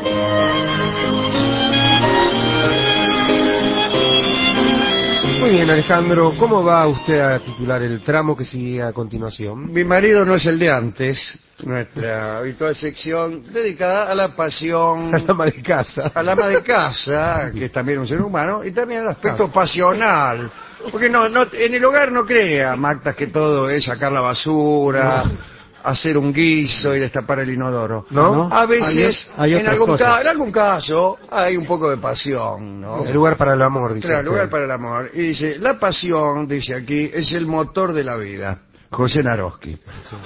Muy bien, Alejandro, ¿cómo va usted a titular el tramo que sigue a continuación? Mi marido no es el de antes, nuestra habitual sección dedicada a la pasión, Al ama de casa. al ama de casa, que es también un ser humano, y también al aspecto pasional. Porque en el hogar no crea, Magda, que todo es sacar la basura, hacer un guiso y destapar el inodoro. ¿No? A veces, hay en otras cosas. algún caso, hay un poco de pasión, ¿no? El lugar para el amor, dice Claro, usted. lugar para el amor. Y dice, la pasión, dice aquí, es el motor de la vida. José Naroski.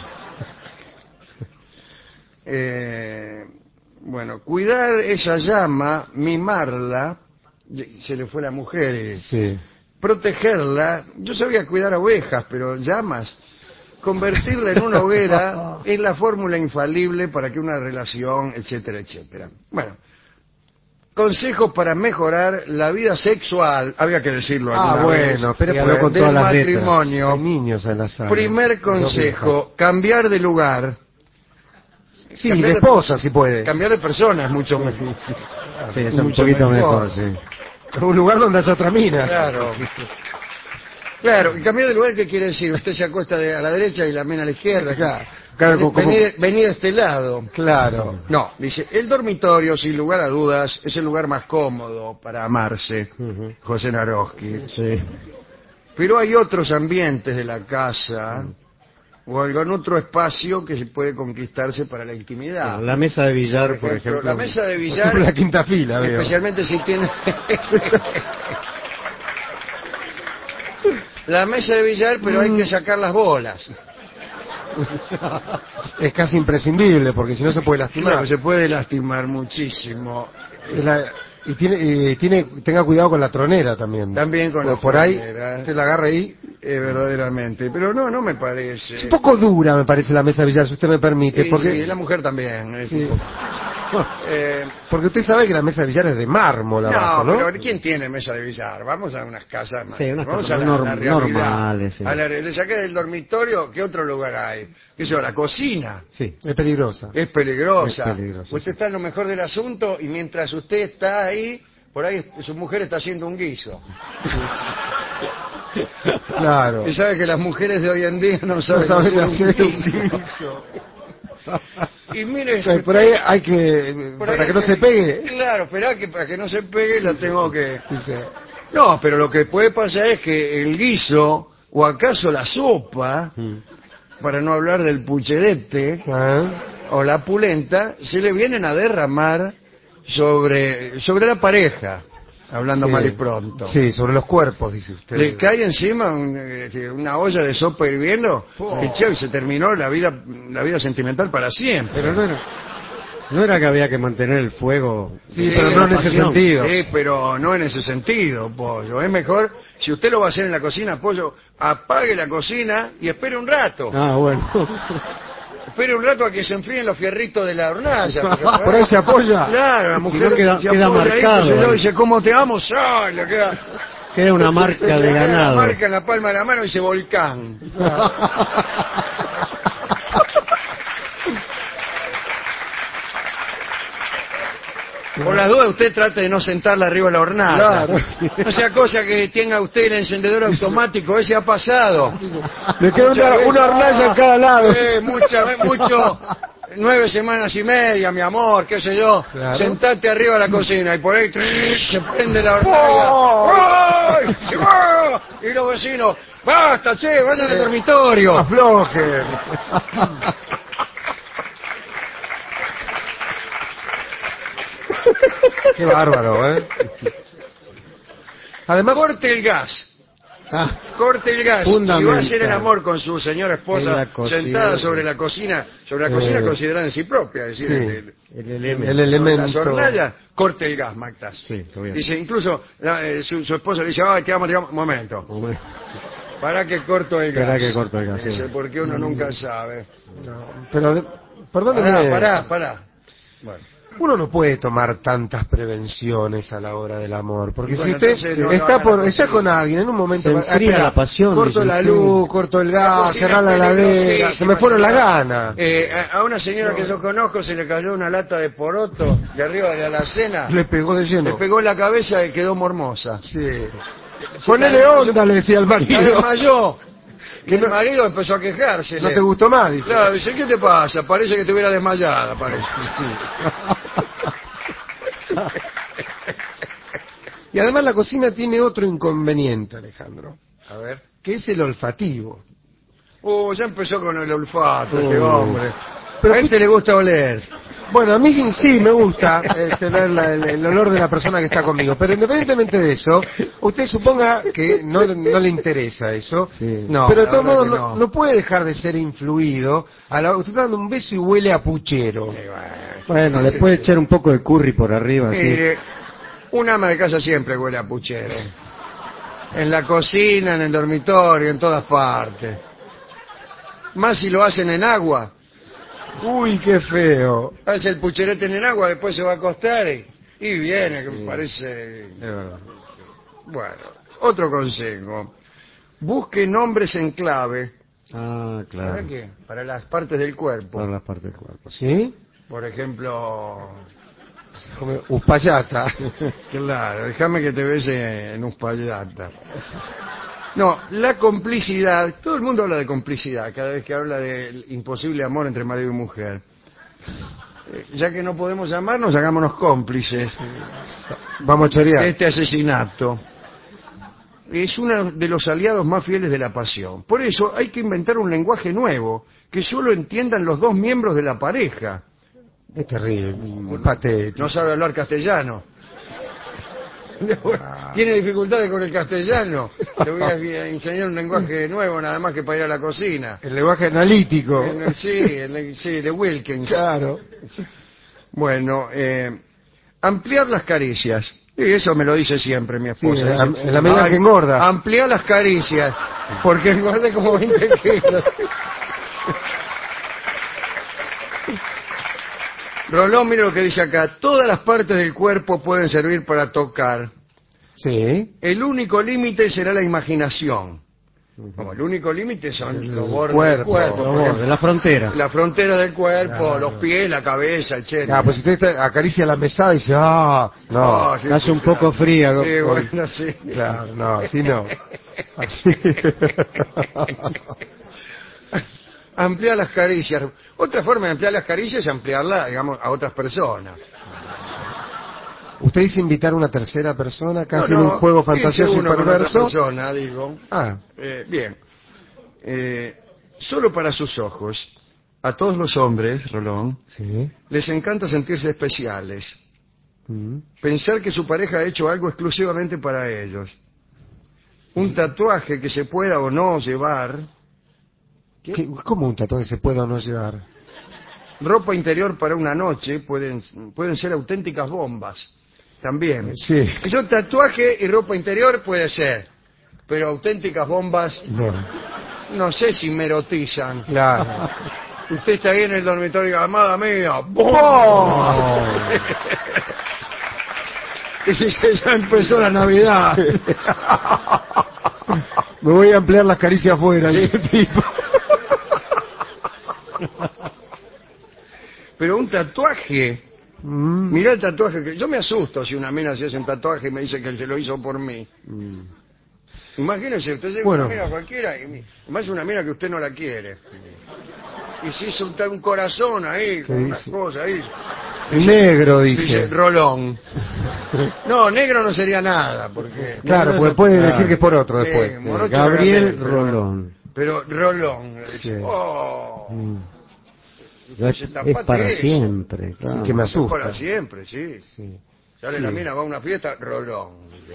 Bueno, cuidar esa llama, mimarla, se le fue la mujer, Sí. protegerla. Yo sabía cuidar ovejas, pero llamas, convertirla en una hoguera es la fórmula infalible para que una relación, etcétera, etcétera. Bueno, consejos para mejorar la vida sexual, había que decirlo alguna vez, pero Dígalo con del todas las letras. matrimonio. hay niños en la sala. Primer consejo, cambiar de lugar. Sí, cambiar de esposa, si puede. Cambiar de persona es mucho mejor. Sí, es un Mucho poquito mejor. mejor, sí. Un lugar donde haya otra mina. Claro. Claro, y cambiar de lugar, ¿qué quiere decir? Usted se acuesta a la derecha y la mena a la izquierda. Claro, Vení de este lado. claro. No, dice, el dormitorio, sin lugar a dudas, es el lugar más cómodo para amarse, José Naroski. Sí. Pero hay otros ambientes de la casa o algún otro espacio que se puede conquistarse para la intimidad. La mesa de billar, por ejemplo. La mesa de Por billar, ejemplo, la quinta fila, veo. especialmente si tiene... La mesa de billar, pero hay que sacar las bolas. Es casi imprescindible, porque si no se puede lastimar. Claro, se puede lastimar muchísimo. Tenga cuidado con la tronera también. También con Porque la por ahí, tronera. usted la agarra ahí. Verdaderamente. Pero no me parece. Es un poco dura, me parece, la mesa de billar, si usted me permite. Sí, Porque, sí, la mujer también. Es Sí. un poco. porque usted sabe que la mesa de billar es de mármol abajo, ¿no? pero ¿quién tiene mesa de billar? Vamos a unas casas más. Sí, unas Vamos casas a más la realidad. normales, sí. Le saqué del dormitorio, ¿qué otro lugar hay? ¿Qué sé yo? La cocina. Sí. Es peligrosa. Es peligrosa. Es peligrosa, Usted está en lo mejor del asunto y mientras usted está ahí, por ahí su mujer está haciendo un guiso. Claro. Y sabe que las mujeres de hoy en día no saben, hacer un guiso. guiso. Y mire, O sea, por ahí hay que... por para ahí que no se pegue. Claro, esperá que para que no se pegue lo tengo que... Dice, No, pero lo que puede pasar es que el guiso, o acaso la sopa, para no hablar del pucherete, o la pulenta, se le vienen a derramar sobre la pareja, hablando sí. mal y pronto. Sí, sobre los cuerpos, dice usted. Le cae encima una olla de sopa hirviendo, que chau, se terminó la vida sentimental para siempre. Pero no era que había que mantener el fuego. Sí, pero no en ese pasión. sentido. Sí, pero no en ese sentido, Pollo. Es mejor, si usted lo va a hacer en la cocina, Pollo, apague la cocina y espere un rato. Ah, bueno. Espere un rato a que se enfríen los fierritos de la hornalla. porque Por ahí se apoya. Claro, la Si mujer no queda se apoya marcado, ahí, ahí. dice, ¿cómo te amo? ¡Ay! Le queda... Queda una marca de Le queda ganado. la marca en la palma de la mano y dice volcán. Por las dudas usted trate de no sentarla arriba de la hornalla. Claro. No sea cosa que tenga usted el encendedor automático, ese ha pasado. Le queda una hornalla en cada lado. Mucho, 9 semanas y media, mi amor, qué sé yo. Claro. Sentate arriba de la cocina y por ahí se prende la hornalla. ¡Ay! Y los vecinos, basta, che, vayan al dormitorio. Aflojen. Qué bárbaro, ¿eh? Además, corte el gas. Corte el gas. Si va a hacer el amor con su señora esposa sentada sobre la cocina considerada en sí propia, es decir, sí. el elemento. las hornallas, corte el gas, Mactas. Sí, está bien. Dice, incluso su esposa le dice, ay, te amo, un momento. Para que corto el gas. Para que corto el gas, sí. Dice, porque uno nunca sabe. No, pero, perdóneme. Pará. Bueno. uno no puede tomar tantas prevenciones a la hora del amor, porque Bueno, si usted entonces no está haga la está cocina. con alguien en un momento, Se enfría la pasión, corto dice la usted. luz, corto el La gas, cocina cerrar la es heladera, peligrosísima, se me fueron las señor. ganas. A una señora que yo conozco se le cayó una lata de poroto de arriba de la alacena, Le pegó de le lleno. pegó en la cabeza y quedó mormosa. Sí. Ponele onda, le decía al Se marido. desmayó. Y Que el no- marido empezó a quejarse. No te gustó más, dice. Claro, dice, ¿qué te pasa? Parece que te hubiera desmayada, parece. Y además la cocina tiene otro inconveniente, Alejandro, A ver. que es el olfativo. Ya empezó con el olfato este hombre. Pero A este le gusta oler. Bueno, a mí sí me gusta tener el olor de la persona que está conmigo, pero independientemente de eso, usted suponga que no le interesa eso, Sí. No, pero de la todos verdad modos que no puede dejar de ser influido. Usted está dando un beso y huele a puchero. Bueno, le puede echar un poco de curry por arriba, sí. Mire, un ama de casa siempre huele a puchero. En la cocina, en el dormitorio, en todas partes. Más si lo hacen en agua. Uy, qué feo. Hace el pucherete en el agua, después se va a acostar y viene, que me parece... Es verdad. Bueno, otro consejo. Busque nombres en clave. Ah, claro. ¿Para qué? Para las partes del cuerpo. Para las partes del cuerpo. ¿Sí? Por ejemplo... Como Uspallata. Claro, déjame que te bese en Uspallata. No, la complicidad. Todo el mundo habla de complicidad cada vez que habla del imposible amor entre marido y mujer. Ya que no podemos llamarnos, hagámonos cómplices Vamos a de chorear. este asesinato. Es uno de los aliados más fieles de la pasión. Por eso hay que inventar un lenguaje nuevo que solo entiendan los dos miembros de la pareja. Es terrible, muy patético. No sabe hablar castellano. Tiene dificultades con el castellano. Le voy a enseñar un lenguaje nuevo nada más que para ir a la cocina. El lenguaje analítico. Sí, de Wilkins. Claro. Bueno, ampliar las caricias. Y eso me lo dice siempre mi esposa. Sí, Dice, en la medida que engorda. Ampliar las caricias, porque engordé como 20 kilos. Rolón, mire lo que dice acá. Todas las partes del cuerpo pueden servir para tocar. Sí. El único límite será la imaginación. Como el único límite son los bordes del cuerpo, cuerpo. Los por bordes, ejemplo, la frontera. la frontera del cuerpo, Claro. los pies, la cabeza, etcétera. Ah, pues si usted acaricia la mesada y dice, no. Ah, sí, Hace sí, un claro. poco fría. Sí, bueno, sí. Claro, no, así no. Así. Ampliar las caricias. Otra forma de ampliar las caricias es ampliarla, digamos, a otras personas. ¿Usted dice invitar a una tercera persona casi No, en no, un juego irse fantasioso y uno con otra perverso? persona, digo. Ah, Bien. Solo para sus ojos. A todos los hombres, Rolón, sí. les encanta sentirse especiales. Mm. Pensar que su pareja ha hecho algo exclusivamente para ellos. Un tatuaje que se pueda o no llevar. ¿Cómo un tatuaje se puede o no llevar? Ropa interior para una noche pueden ser auténticas bombas. También. Sí. Yo tatuaje y ropa interior puede ser. Pero auténticas bombas, No. no sé si me erotizan. Claro. Usted está ahí en el dormitorio, amada mía. ¡Oh! Y dice, ya empezó la Navidad. Me voy a ampliar las caricias afuera. dice el tipo. Pero un tatuaje, Mm. mirá el tatuaje que... Yo me asusto si una mina se hace un tatuaje y me dice que él se lo hizo por mí. Imagínese, usted llega Bueno. una mina cualquiera y más una mina que usted no la quiere. Y se hizo un corazón ahí, con unas dice? cosas ahí. Negro, Dice, dice. Rolón. No, negro no sería nada, porque... Claro, porque puede Claro. decir que es por otro Sí, después. morocho Gabriel pero- Rolón. Pero Rolón. Sí. Oh, Mm. Es, se es tapate para eso. siempre, claro. Que me Es para asusta. siempre, sí. Sí. Sale Sí. la mina, va a una fiesta, Rolón.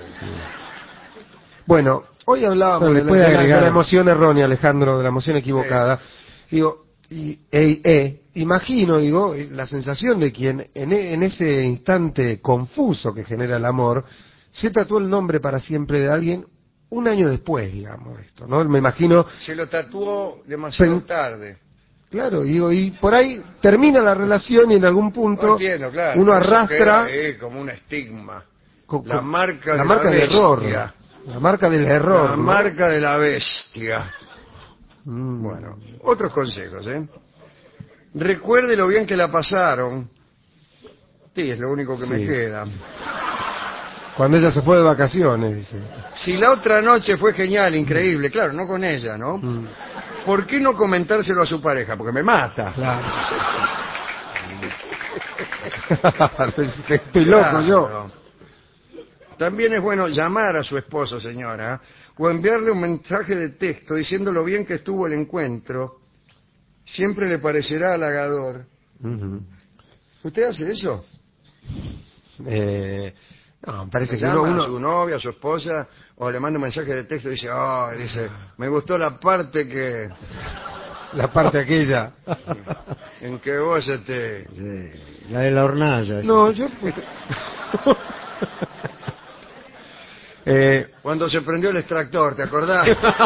Bueno, hoy hablábamos Pero le de puede de agregar- la emoción errónea, Alejandro, de la emoción equivocada. Digo, imagino, digo, la sensación de quien en ese instante confuso que genera el amor, se tatuó el nombre para siempre de alguien un año después, digamos, esto, ¿no? Me imagino, Se lo tatuó demasiado Pen- tarde. Claro, y por ahí termina la relación y en algún punto No entiendo, claro. uno Eso arrastra queda ahí como un estigma. co- La co- marca la de marca la del error. bestia. La marca del error. La ¿no? marca de la bestia. Mm. Bueno, otros consejos, ¿eh? Recuerde lo bien que la pasaron. Sí, es lo único que me Sí. queda. Cuando ella se fue de vacaciones, dice. Si la otra noche fue genial, increíble, claro, no con ella, ¿no? Mm. ¿Por qué no comentárselo a su pareja? Porque me mata. Claro. Estoy loco yo. Claro. También es bueno llamar a su esposo, señora, o enviarle un mensaje de texto diciendo lo bien que estuvo el encuentro. Siempre le parecerá halagador. Ujú. ¿Usted hace eso? No, me parece Le que llama uno, a su novia, a su esposa, o le manda un mensaje de texto y dice, me gustó la parte la parte aquella. en que vos Sí, la de la hornalla. esa. No, yo... cuando se prendió el extractor, ¿te acordás?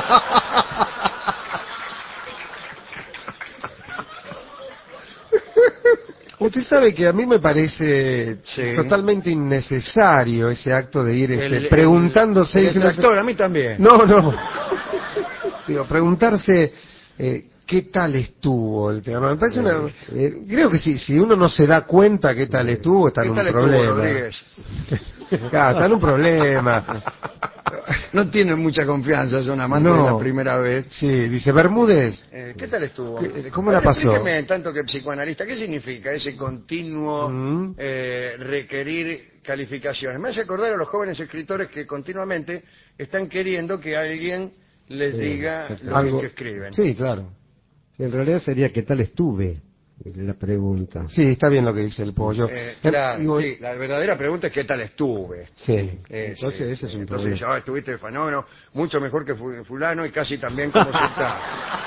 Usted sabe que a mí me parece Sí. totalmente innecesario ese acto de ir El preguntándose... el diciendo- extractor, a mí también. No. Digo, preguntarse qué tal estuvo el tema. Me parece una... creo que si uno no se da cuenta qué tal estuvo, está ¿Qué en un tal estuvo, problema. Rodríguez? Claro, está en un problema. No tienen mucha confianza, son amantes No. de la primera vez. Sí, dice Bermúdez. ¿Qué tal estuvo? ¿Cómo la A ver, pasó? explíqueme, tanto que psicoanalista, ¿qué significa ese continuo Mm. requerir calificaciones? Me hace acordar a los jóvenes escritores que continuamente están queriendo que alguien les Sí, diga exacto. lo bien que escriben. Sí, claro. En realidad sería ¿qué tal estuve? La pregunta. Sí, está bien lo que dice el pollo. Claro, Y vos- sí, la verdadera pregunta es ¿qué tal estuve? Sí. Entonces ese es un Entonces problema. dice, estuviste de fenómeno, mucho mejor que fulano y casi también como se está.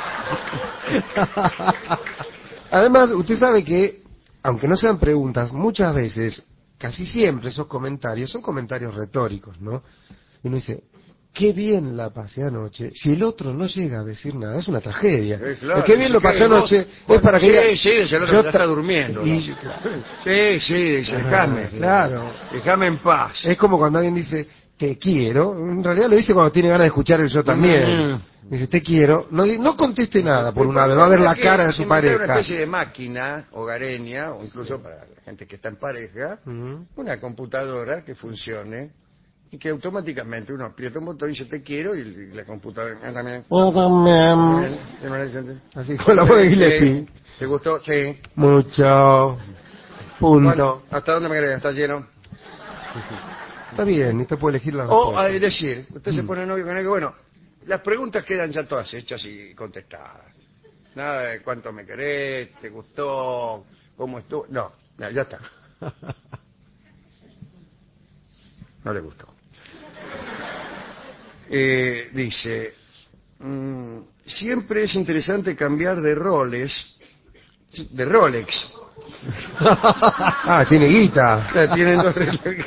Además, usted sabe que, aunque no sean preguntas, muchas veces, casi siempre esos comentarios son comentarios retóricos, ¿no? Y uno dice, qué bien la pasé anoche. Si el otro no llega a decir nada, es una tragedia. Claro, El qué bien lo pasé anoche es para que sí, diga, sí, dice el otro yo que ya está durmiendo. y- ¿no? Sí, dice, déjame. Claro. Déjame en paz. Es como cuando alguien dice, te quiero. En realidad lo dice cuando tiene ganas de escuchar el yo también. Dice, te quiero. No conteste nada por una vez. Va a ver la cara de su Inventar pareja. una especie de máquina hogareña, o incluso para la gente que está en pareja, Ujú. una computadora que funcione y que automáticamente uno aprieta un botón y dice te quiero y la computadora también. Así con la voz de Gillespie. ¿Te gustó? Sí. Mucho. Punto. ¿Hasta dónde me querés? ¿Está lleno? Está bien, usted puede elegir la O respuesta. es decir, usted se pone novio con él, bueno, las preguntas quedan ya todas hechas y contestadas. Nada de cuánto me querés, te gustó, cómo estuvo. No, ya está. No le gustó. Dice, siempre es interesante cambiar de roles, de Rolex. Ah, tiene guita. Tienen dos relojes.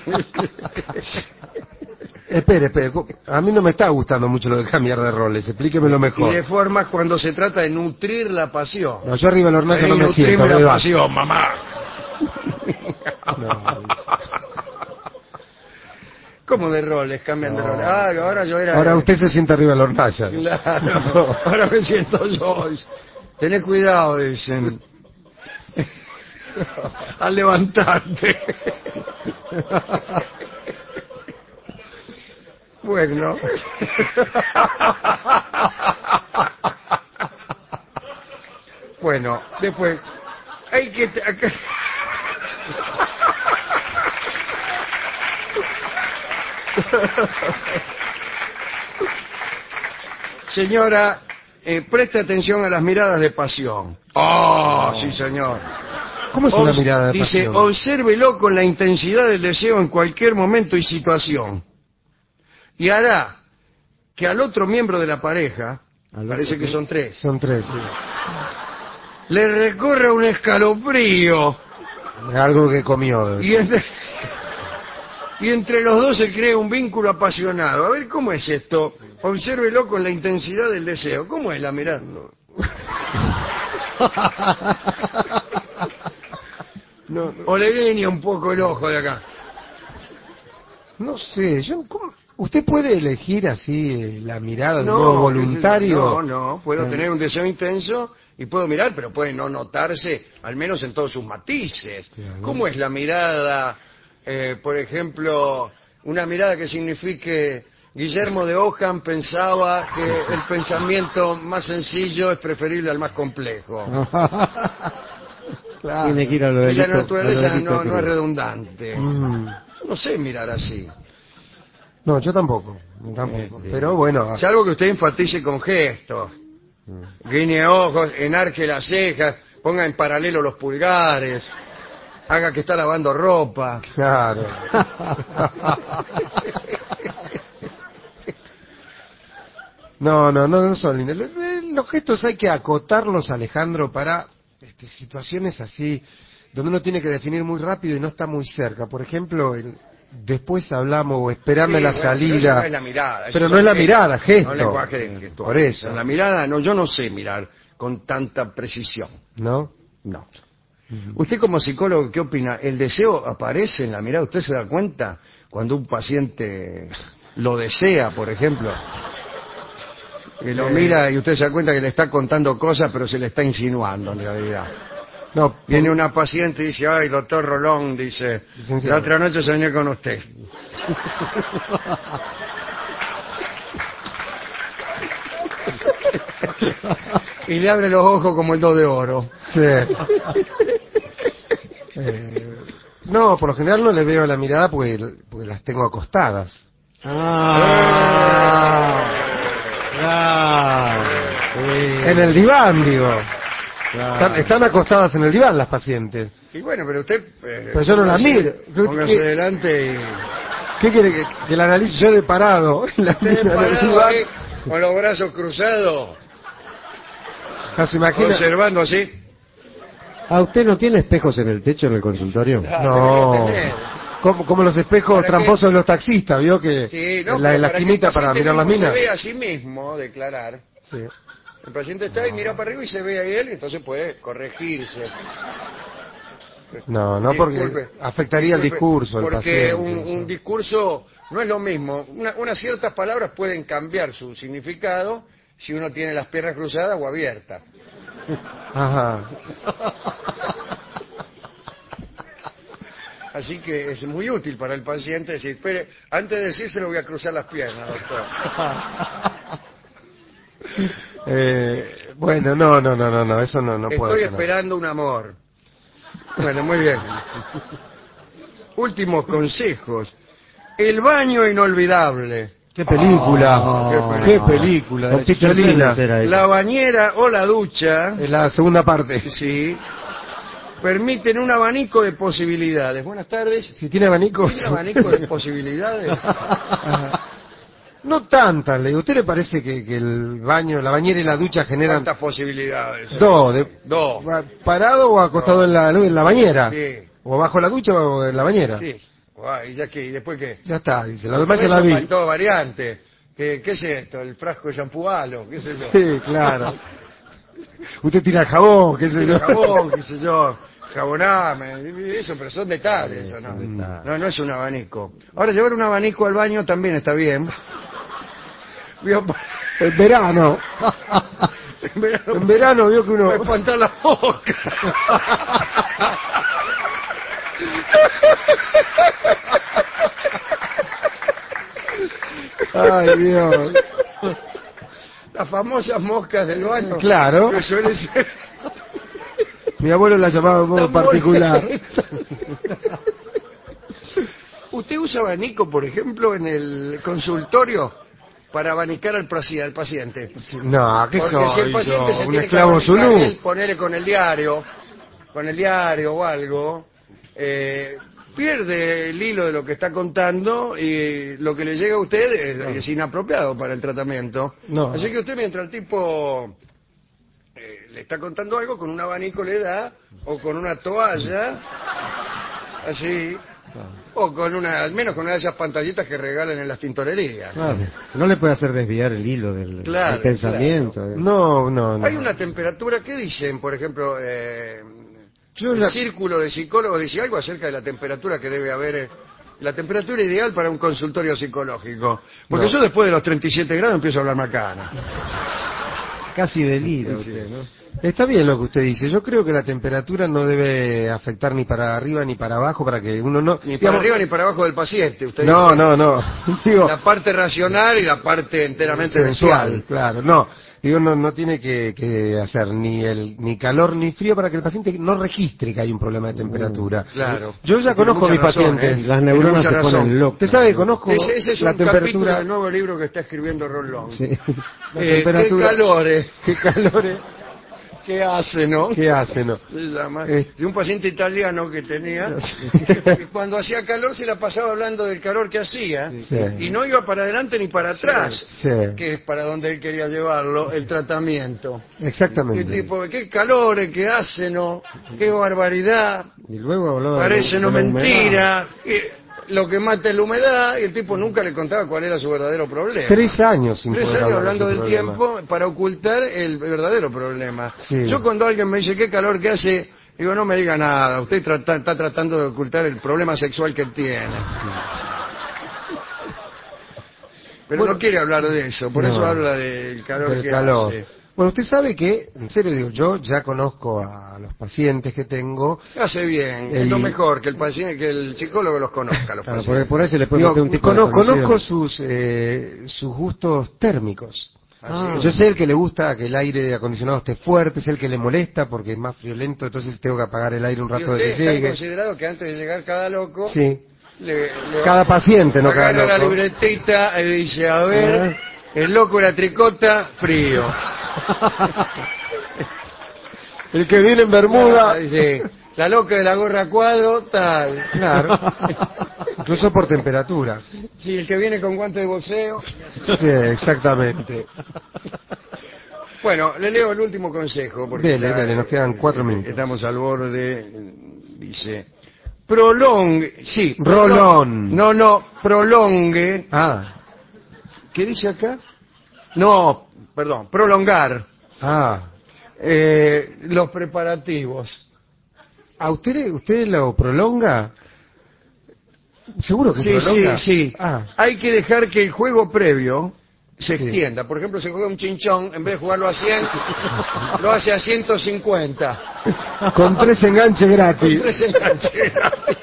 Espere. A mí no me está gustando mucho lo de cambiar de roles. Explíquemelo Y de mejor. formas cuando se trata de nutrir la pasión. No, yo arriba del hornazo no Vení, me siento. nutrime me la va. pasión, mamá. No, dice. ¿Cómo de roles? Cambian de No. roles. Ah, ahora yo era... Ahora usted se sienta arriba del hornazo. Claro, ahora me siento yo. Tenés cuidado, dicen. Al levantarte. Bueno. Bueno, después hay que Señora, preste atención a las miradas de pasión. Oh, sí, señor. ¿Cómo es una mirada de Dice, pasión? obsérvelo con la intensidad del deseo en cualquier momento y situación. Y hará que al otro miembro de la pareja, Al parece otro, que sí. son tres, Son tres, sí. le recorra un escalofrío Algo que comió. debe y ser. entre los dos se crea un vínculo apasionado. A ver, ¿cómo es esto? Obsérvelo con la intensidad del deseo. ¿Cómo es la mirada? No, O le guiña un poco el ojo de acá. no sé, ¿usted puede elegir así la mirada de modo voluntario? No, puedo tener un deseo intenso y puedo mirar, pero puede no notarse, al menos en todos sus matices. Claro. ¿Cómo es la mirada, por ejemplo, una mirada que signifique Guillermo de Ockham pensaba que el pensamiento más sencillo es preferible al más complejo? Claro. Tiene que ir a lo Y la delito, naturaleza a lo delito no es crudo. redundante. Mm. Yo no sé mirar así. No, yo tampoco. Pero bueno, Salvo que usted enfatice con gestos. Guiñe ojos, enarque las cejas, ponga en paralelo los pulgares, haga que está lavando ropa. claro. No son lindos. Los gestos hay que acotarlos, Alejandro, para situaciones así, donde uno tiene que definir muy rápido y no está muy cerca. Por ejemplo, después hablamos o esperarme Sí, la bueno, salida. pero eso no es la mirada. Pero eso no es la son mirada, gesto. No lenguaje gestual. Por eso. En la mirada, no, yo no sé mirar con tanta precisión. ¿No? No. Usted como psicólogo, ¿qué opina? ¿El deseo aparece en la mirada? ¿Usted se da cuenta cuando un paciente lo desea, por ejemplo? Que lo mira y usted se da cuenta que le está contando cosas, pero se le está insinuando en realidad. No, Viene una paciente y dice, ay, doctor Rolón, dice, Licenciado. la otra noche soñé con usted. Y le abre los ojos como el 2 de oro. sí. No, por lo general no le veo la mirada porque las tengo acostadas. Claro. En el diván, digo. Claro. Están acostadas en el diván las pacientes. Y bueno, pero usted... Pero yo no la miro. Póngase delante y... ¿Qué quiere que la analice yo de parado? La Usted miro en el parado diván. ahí, con los brazos cruzados, Ah, ¿se imagina? observando así. ¿Usted no tiene espejos en el techo en el consultorio? No. Debería tener. Como los espejos ¿Para qué? tramposos de los taxistas, ¿vio? Que Sí, no, en la pero esquinita que el para paciente mirar las mismo minas. se ve a sí mismo declarar. Sí. El paciente está y mira para arriba y se ve a él, y entonces puede corregirse. No, porque Disculpe, afectaría el discurso del porque paciente. un discurso no es lo mismo. Unas ciertas palabras pueden cambiar su significado si uno tiene las piernas cruzadas o abiertas. Ajá. Así que es muy útil para el paciente decir, espere, antes de decírselo voy a cruzar las piernas, doctor. Bueno, no, eso no puedo. Estoy hacer. esperando un amor. Bueno, muy bien. Últimos consejos. El baño inolvidable. ¡Qué película! Oh. ¡Qué película! De Con la Peter Chicholina. Sellers era eso. La bañera o la ducha, En la segunda parte. sí, permiten un abanico de posibilidades. Buenas tardes. Si tiene abanico. ¿Tiene un abanico de posibilidades? No tantas, le digo. ¿Usted le parece que el baño, la bañera y la ducha generan ¿Cuántas posibilidades? dos? Dos. ¿Parado o acostado en la bañera? Sí. ¿O bajo la ducha o en la bañera? Sí. Guay, ¿ya qué? ¿Y después qué? Ya está, dice. Lo demás ya Eso la vi. faltó variante. ¿Qué es esto? ¿El frasco de shampoo halo? ¿Qué sé yo? Sí, claro. Usted tira el jabón, qué sé yo. Jabón, qué sé yo. Jaboname. Eso, pero son detalles. Sí, ¿O no? son detalles. No es un abanico. Ahora, llevar un abanico al baño también está bien. En verano. En verano vio que uno... Para espantar la boca. Ay, Dios. Las famosas moscas del baño. Claro. Que suele ser... Mi abuelo la llamaba de modo Está particular. ¿Usted usa abanico, por ejemplo, en el consultorio para abanicar al paciente? No, ¿qué Porque soy si el paciente yo? se ¿Un tiene esclavo que abanicar zulú? él, ponele con el diario o algo, pierde el hilo de lo que está contando y lo que le llega a usted es inapropiado para el tratamiento. No. Así que usted, mientras el tipo le está contando algo, con un abanico le da, o con una toalla, así, O con una, al menos con una de esas pantallitas que regalan en las tintorerías. Claro. No le puede hacer desviar el hilo del Claro, pensamiento. No, no, no. Hay una temperatura, ¿qué dicen? Por ejemplo, Yo el la- círculo de psicólogos dice algo acerca de la temperatura que debe haber, la temperatura ideal para un consultorio psicológico. Porque No. yo después de los 37 grados empiezo a hablar macana. Casi delira usted, ¿no? Está bien lo que usted dice. Yo creo que la temperatura no debe afectar ni para arriba ni para abajo para que uno no... Ni para digamos- arriba ni para abajo del paciente. Usted No, dice no, no. Digo, la parte racional y la parte enteramente mensual. claro, no. Digo, no tiene que hacer ni calor ni frío para que el paciente no registre que hay un problema de temperatura. Claro. Yo ya Tiene conozco a mis mucha razón, pacientes. Las Tiene neuronas mucha se razón. ponen locas. Usted sabe que conozco Ese es la un capítulo temperatura. del nuevo libro que está escribiendo Rolón. Sí. La ¿Qué temperatura. calores? ¿Qué calores? ¿Qué hace, no? ¿Qué hace, no? Se llama. Eh. De un paciente italiano que tenía, Sí. que cuando hacía calor se la pasaba hablando del calor que hacía, Sí. y no iba para adelante ni para atrás, Sí. que es para donde él quería llevarlo, el tratamiento. ¿Qué Exactamente. tipo, qué calores que hace, no? Qué barbaridad, Y luego hablaba parece no de la humedad. mentira, lo que mata es la humedad, y el tipo nunca le contaba cuál era su verdadero problema. 3 años sin 3 poder años hablar de hablando su del problema. tiempo para ocultar el verdadero problema. Sí. Yo cuando alguien me dice qué calor que hace, digo, no me diga nada, usted está tratando de ocultar el problema sexual que tiene. Pero Bueno, no quiere hablar de eso, por no, eso habla del calor del que calor. hace. Bueno, usted sabe que, en serio digo, yo ya conozco a los pacientes que tengo. Hace bien, es lo mejor que el paciente, que el psicólogo los conozca, los Claro, pacientes. por ahí se le puede Digo, meter un tipo de conozco desconocido. sus gustos térmicos. Ah, Yo sé el que le gusta que el aire acondicionado esté fuerte, sé el que le molesta porque es más friolento, entonces tengo que apagar el aire un ¿Y rato de usted que está llegue. considerado que antes de llegar cada loco, Sí. le Cada paciente, no cada agarra la loco. libretita y dice, a ver, el loco de la tricota, frío. El que viene en Bermuda. Dice, la loca de la gorra a cuadro, tal. Claro. Incluso por temperatura. Sí, el que viene con guante de boxeo. Sí, exactamente. Bueno, le leo el último consejo. Porque Dele, dele, nos quedan 4 minutos. Estamos al borde. Dice, prolongue. Sí. Rolón. No, prolongue. Ah, ¿Qué dice acá? No, perdón, prolongar ah. los preparativos. ¿A usted lo prolonga? ¿Seguro que Sí, prolonga? sí. Ah, Hay que dejar que el juego previo se Sí. extienda. Por ejemplo, se juega un chinchón, en vez de jugarlo a 100, lo hace a 150. con 3 enganches gratis. 3 enganches gratis.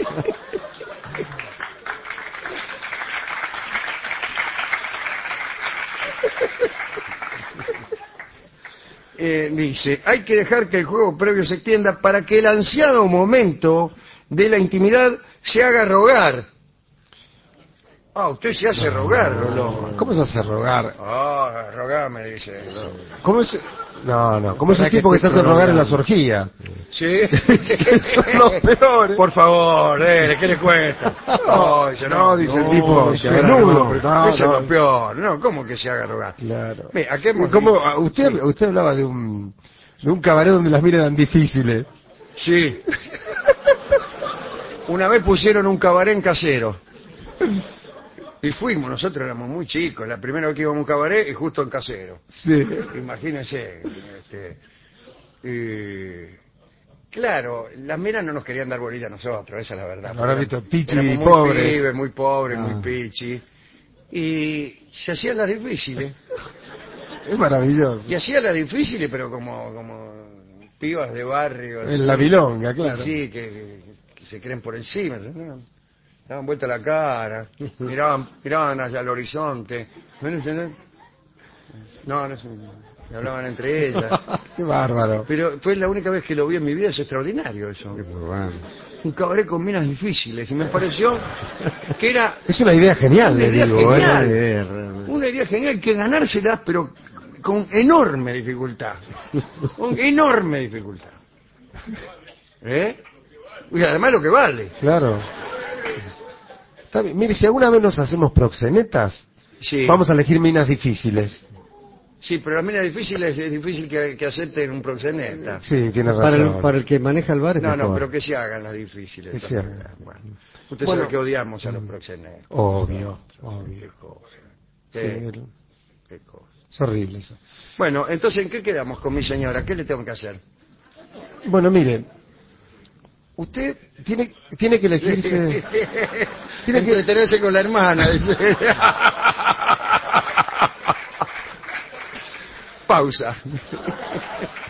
Dice, hay que dejar que el juego previo se extienda para que el ansiado momento de la intimidad se haga rogar. Ah, usted se hace rogar, Rolón. ¿Cómo se hace rogar? Ah, rogar, me dice. ¿Cómo es? No, ¿cómo es el ¿Para qué tipo que se te hace rogar en prolongan? las orgías? ¿Sí? Son los peores. Por favor, ¿qué le cuesta? No, dice, no, dice el tipo, si ahora peludo. no, Eso es lo peor. No, ¿cómo que se haga rogar? Claro. Mira, ¿a qué hemos ¿Cómo? dicho? Usted hablaba de un cabaret donde las miras eran difíciles. Sí. Una vez pusieron un cabaret en Casero. Y fuimos, nosotros éramos muy chicos. La primera vez que íbamos a un cabaret y justo en Casero. Sí. Imagínense. Claro, las miras no nos querían dar bolilla a nosotros, esa es la verdad. Habrá visto pichi Éramos muy pobres. pibes, muy pobres, Ah. muy pichi. Y se hacían las difíciles. Es maravilloso. Y hacían las difíciles, pero como pibas de barrio. En la milonga, claro. Sí, que se creen por encima. ¿No? Daban vuelta la cara, miraban hacia el horizonte. No, se hablaban entre ellas. Qué bárbaro. Pero fue la única vez que lo vi en mi vida, es extraordinario eso. Muy bueno. Un cabaret con minas difíciles. Y me pareció que era Es una idea genial, Una le idea digo. genial. Buena idea, realmente. una idea genial que ganárselas, pero con enorme dificultad. Con enorme dificultad. Y además lo que vale. Claro. Está bien. Mire, si alguna vez nos hacemos proxenetas, Sí. vamos a elegir minas difíciles. Sí, pero la mina difícil es difícil que acepten un proxeneta. Sí, tiene Para razón. el que maneja el bar es No, mejor. pero que se hagan las difíciles. Que se hagan. Bueno. Usted Bueno, sabe que odiamos a los proxenetas. Obvio, Qué obvio. cosa. Sí, Qué cosa. es horrible eso. Bueno, entonces, ¿en qué quedamos con mi señora? ¿Qué le tengo que hacer? Bueno, mire, usted tiene que elegirse... Tiene que... Entretenerse con la hermana. Dice. Pausa.